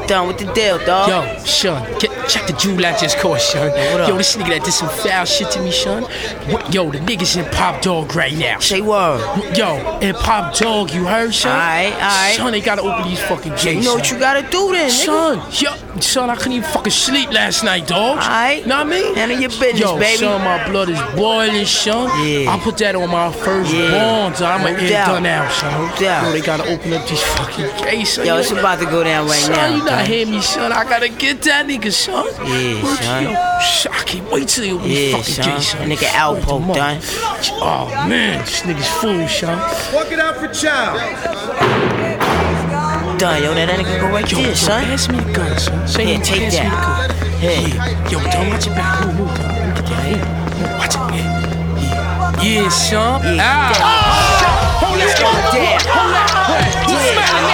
Done with the deal, dog. Yo, son, check the jewel I just caught, son. What up? Yo, this nigga that did some foul shit to me, son. Yo, the nigga's in Pop Dog right now. Say word. Yo, in Pop Dog, you heard, son? Alright. Son, they gotta open these fucking gates. You know what you gotta do then, nigga. Son, I couldn't even fucking sleep last night, dog. Alright. Know what I mean? Handle your business, yo, baby. Son, my blood is boiling, son. Yeah. I put that on my firstborn, so I'm No gonna get doubt. done out, son. No doubt. Yo, they gotta open up these fucking gates, son. Yo, it's about to go down right son, now. you not dog. hear me, son. I gotta get that nigga, son. Yeah, son. Yo, I can't wait till you open Yeah, these fucking son. gates, son. That nigga Alpo, done. Oh, man, this nigga's fool, son. Walk it out for Chow. Done, yo, that nigga go right there, son. Pass me the gun, son. Say Here, no, take pass me the that. gun. Here. Yeah. Yo, don't watch your back. Move, dog. Let me get that. Here. Watch it. Yeah, son. Yeah, Ah. hold that. Hold that. Yeah. Hold that.